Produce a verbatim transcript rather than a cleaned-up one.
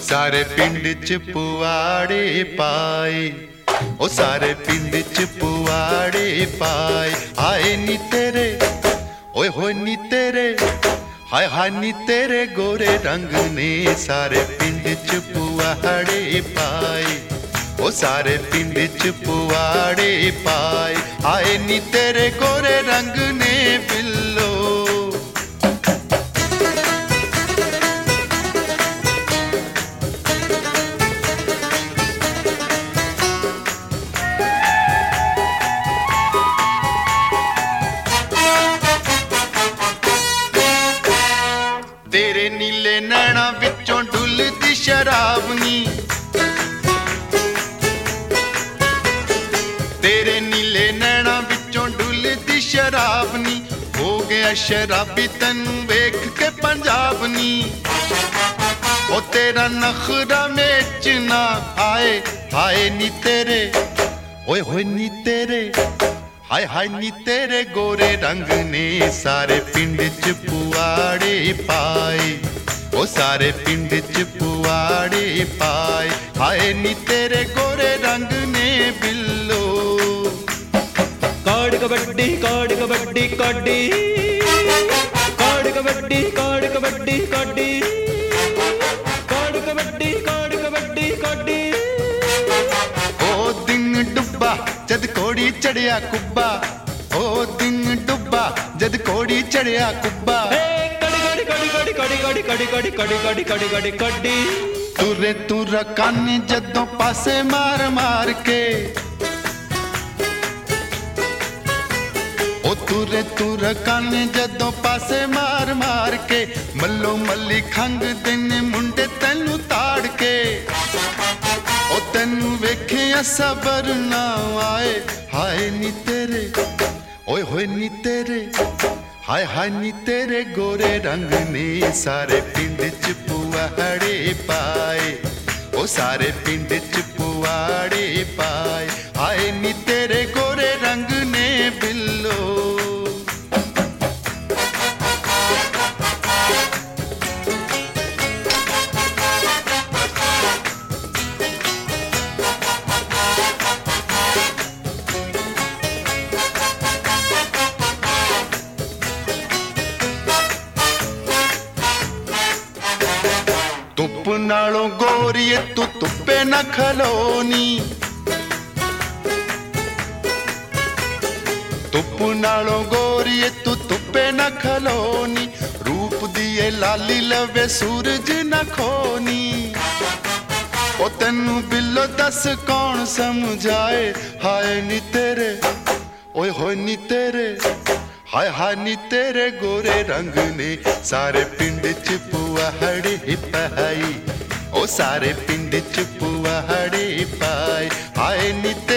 सारे पिंड च पुआड़े पाए, ओ सारे पिंड च पुआड़े पाए। आए नी तेरे ओए होए नी तेरे, हाय हाय नी तेरे गोरे रंग ने सारे पिंड च पुआड़े पाए, ओ सारे पिंड च पुआड़े पाए। आए नी तेरे गोरे रंग ने बिल्लो। तेरे नीले नैना विचों डुलदी शराब नी, तेरे नीले नैना विचों डुलदी शराब नी। हो गया शराबी तैनू वेख के पंजाब नी। ओ तेरा नखरा मेच ना आए, हाय नी तेरे ओए होए नी तेरे, हाय हाय नी तेरे गोरे रंग ने सारे पिंड च पुआड़े पाए, ओ सारे पिंड च पुआड़े पाए। हाय नी तेरे गोरे रंग ने बिल्लो। काड़ कबड्डी काड़ कबड्डी काडी, काड़ कबड्डी काड़ कबड्डी काडी, काड़ कबड्डी काड़ कबड्डी काडी। ओ दिन डुब्बा जद कोड़ी चढ़िया कुब्बा, ओ दिन डुब्बा जद कोड़ी चढ़िया कुब्बा। कड़ी कड़ी कड़ी कड़ी कड़ी कड़ी कड़ी कड़ी कड़ी कड़ी कड़ी कड़ी। तुरे तुरा कानी जदों पासे मार मार के, ओ तुरे तुरा कानी जदों पासे मार मार के। मल्लो मल्ली खंग देने मुंडे तैनू ताड़ के, ओ तैनू वेखिया सबर ना आए। हाय नी तेरे ओए होए नी तेरे, हाय हाय नी तेरे गोरे रंग ने सारे पिंड च पुआड़े पाए, ओ सारे पिंड च पुआड़े पाए। हाय नी तेरे गोरे रंग ने बिल्लो। धुप नालों गोरीए तू धुप्पे न खलोनी, धुप नालों गोरीए तू धुप्पे न खलोनी। रूप दिए लाली लवे सूरज न खोनी, ओ तैनू बिल्लो दस कौन समझाए। हाय नी तेरे ओए होए नी तेरे, हाय हाय नी तेरे गोरे रंग ने सारे पिंड च पुआड़े पाए, ओ सारे पिंड च पुआड़े पाए। हाय नी